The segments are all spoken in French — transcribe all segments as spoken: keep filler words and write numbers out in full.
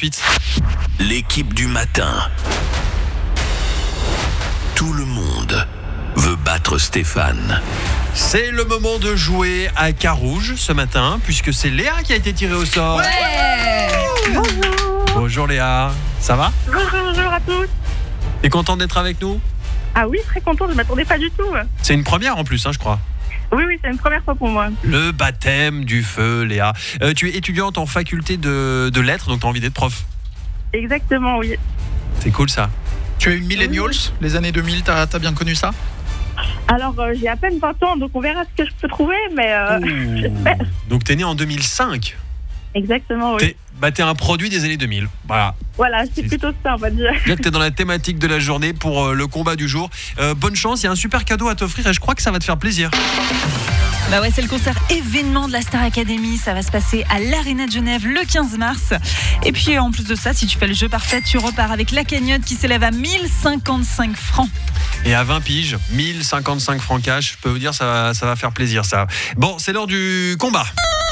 trente-huit. L'équipe du matin. Tout le monde veut battre Stéphane. C'est le moment de jouer à Carouge ce matin, puisque c'est Léa qui a été tirée au sort. Ouais. Bonjour. Bonjour Léa, ça va? Bonjour, bonjour à tous. T'es contente d'être avec nous? Ah oui, très contente, je ne m'attendais pas du tout. C'est une première en plus, hein, je crois. Oui, oui, c'est une première fois pour moi. Le baptême du feu, Léa. Euh, tu es étudiante en faculté de, de lettres, donc tu as envie d'être prof. Exactement, oui. C'est cool ça. Tu as eu Millennials, les années deux mille, t'as, t'as bien connu ça? Alors, euh, j'ai à peine vingt ans, donc on verra ce que je peux trouver, mais euh, j'espère. Donc t'es né en deux mille cinq. Exactement, oui. T'es, bah, t'es un produit des années deux mille. Voilà. Voilà, c'est plutôt ça, on va dire. Dire que t'es dans la thématique de la journée pour euh, le combat du jour. Euh, bonne chance, il y a un super cadeau à t'offrir et je crois que ça va te faire plaisir. Bah ouais, c'est le concert événement de la Star Academy. Ça va se passer à l'Arena de Genève le quinze mars. Et puis en plus de ça, si tu fais le jeu parfait, tu repars avec la cagnotte qui s'élève à mille cinquante-cinq francs. Et à vingt piges, mille cinquante-cinq francs cash, je peux vous dire, ça va, ça va faire plaisir ça. Bon, c'est l'heure du combat.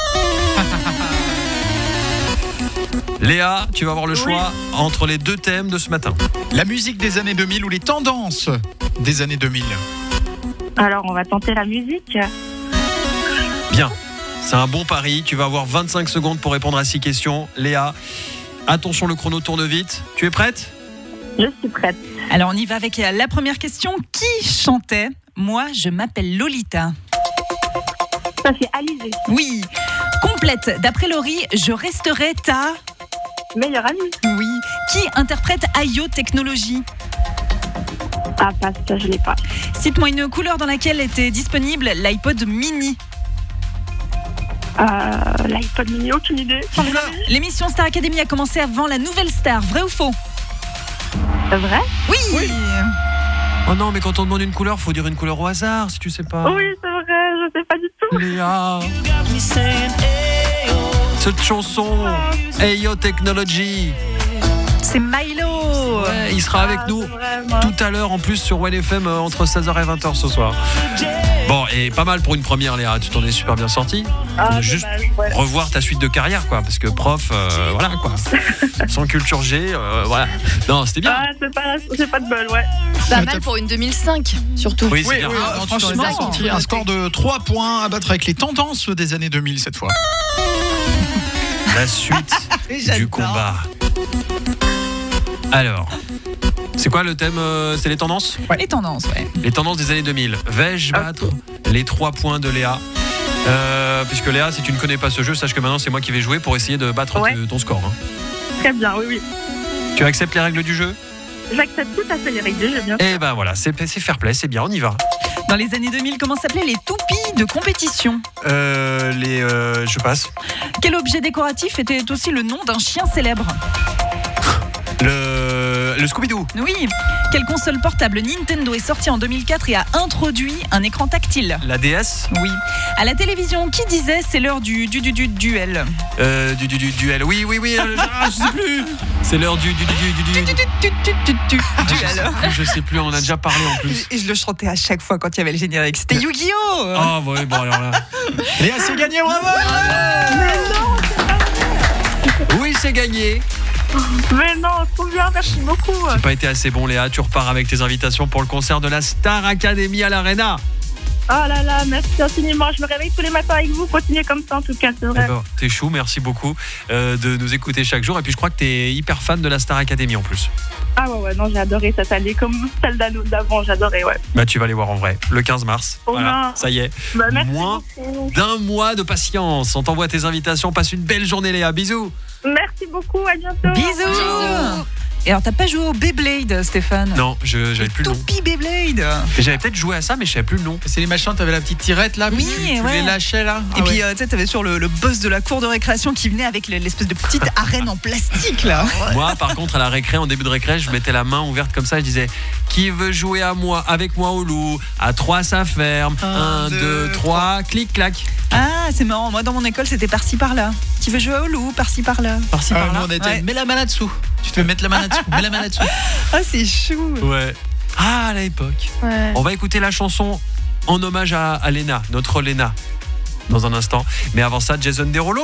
Léa, tu vas avoir le choix oui. entre les deux thèmes de ce matin. La musique des années deux mille ou les tendances des années deux mille. Alors, on va tenter la musique. Bien, c'est un bon pari. Tu vas avoir vingt-cinq secondes pour répondre à six questions. Léa, attention, le chrono tourne vite. Tu es prête ? Je suis prête. Alors, on y va avec la première question. Qui chantait « Moi, je m'appelle Lolita » ? Ça, c'est Alizé. Oui. Complète. D'après Laurie, je resterai ta... meilleure amie. Oui. Qui interprète Ayo Technologies ? Ah, pas ça, je l'ai pas. Cite-moi une couleur dans laquelle était disponible l'iPod mini. Euh, L'iPod mini, aucune idée. L'émission Star Academy a commencé avant la nouvelle star, vrai ou faux ? C'est vrai ? Oui, oui. Oh non, mais quand on demande une couleur, faut dire une couleur au hasard, si tu sais pas. Oui, c'est vrai, je sais pas du tout. Léa, cette chanson, Ayo Technology. C'est Milo. Ouais, il sera ah, avec nous tout à l'heure en plus sur W F M euh, entre seize heures et vingt heures ce soir. Bon, et pas mal pour une première, Léa, tu t'en es super bien sorti. Ah, juste dommage, ouais. revoir ta suite de carrière, quoi, parce que prof, euh, voilà, quoi. Sans culture G, euh, voilà. Non, c'était bien. Ah, c'est pas, c'est pas de bol, ouais. Pas mal pour une deux mille cinq, surtout. Oui, c'est Oui, bien. oui, Ah, non, franchement, tu t'en es bien sorti. Un score de trois points à battre avec les tendances des années deux mille cette fois. la suite du combat. Alors, c'est quoi le thème euh, C'est les tendances ? Ouais. Les tendances, ouais. Les tendances des années deux mille. Vais-je battre les trois points de Léa ? euh, Puisque Léa, si tu ne connais pas ce jeu, sache que maintenant c'est moi qui vais jouer pour essayer de battre ouais. t- ton score. Hein. Très bien, oui, oui. Tu acceptes les règles du jeu ? J'accepte tout à fait les règles du jeu, bien sûr. Eh ben voilà, c'est, c'est fair play, c'est bien, on y va. Dans les années deux mille, comment s'appelaient les toupies de compétition ? Euh, les, euh, je passe. Quel objet décoratif était aussi le nom d'un chien célèbre ? Le, le Scooby-Doo. Oui. Quelle console portable Nintendo est sortie en deux mille quatre et a introduit un écran tactile ? La D S. Oui. À la télévision, qui disait c'est l'heure du du du, du duel ? Euh, du, du, du duel. Oui, oui, oui. Euh, ah, je sais plus. C'est l'heure du du du du du. Du, du, du, du, du, du, Ah, je, duel. sais, je sais plus. On en a déjà parlé en plus. Et je le chantais à chaque fois quand il y avait le générique. C'était Yu-Gi-Oh. Ah oh, ouais, bon alors là. Léa, c'est gagné, bravo. Oui, c'est gagné. Mais non, trop bien, merci beaucoup. T'as pas été assez bon, Léa. Tu repars avec tes invitations pour le concert de la Star Academy à l'Arena. Oh là là, merci infiniment. Je me réveille tous les matins avec vous. Continuez comme ça, en tout cas, c'est vrai. Eh ben, t'es chou, merci beaucoup euh, de nous écouter chaque jour. Et puis je crois que t'es hyper fan de la Star Academy en plus. Ah ouais, ouais, non, j'ai adoré cette année, comme celle d'avant, j'adorais, ouais. Bah tu vas les voir en vrai, le quinze mars. Oh voilà, non. ça y est. Bah, merci Moins beaucoup. d'un mois de patience. On t'envoie tes invitations. Passe une belle journée, Léa. Bisous. Merci beaucoup, à bientôt. Bisous. Bisous. Et alors, t'as pas joué au Beyblade, Stéphane ? Non, je, j'avais plus le nom. Toupie Beyblade. Et j'avais peut-être joué à ça, mais je savais plus le nom. C'est les machins, t'avais la petite tirette là, oui, tu, tu ouais. les lâchais là. Et ah puis, ouais. euh, tu sais, t'avais sur le, le boss de la cour de récréation qui venait avec l'espèce de petite arène en plastique là. Moi, par contre, à la récré, en début de récré, je mettais la main ouverte comme ça, je disais qui veut jouer à moi, avec moi au loup. À trois, ça ferme. Un, deux, trois, clic, clac. Ah, c'est marrant. Moi, dans mon école, c'était par-ci par-là. Qui veut jouer au loup, par-ci par-là. Par-ci Ah, par-là. nous, on était, Ouais. mets la main là-dessous. Tu te fais mettre la main là-dessous. Mets la main là-dessous. Ah, c'est chou. Ouais. Ah, à l'époque. Ouais. On va écouter la chanson en hommage à, à Léna, notre Léna, dans un instant. Mais avant ça, Jason Derulo.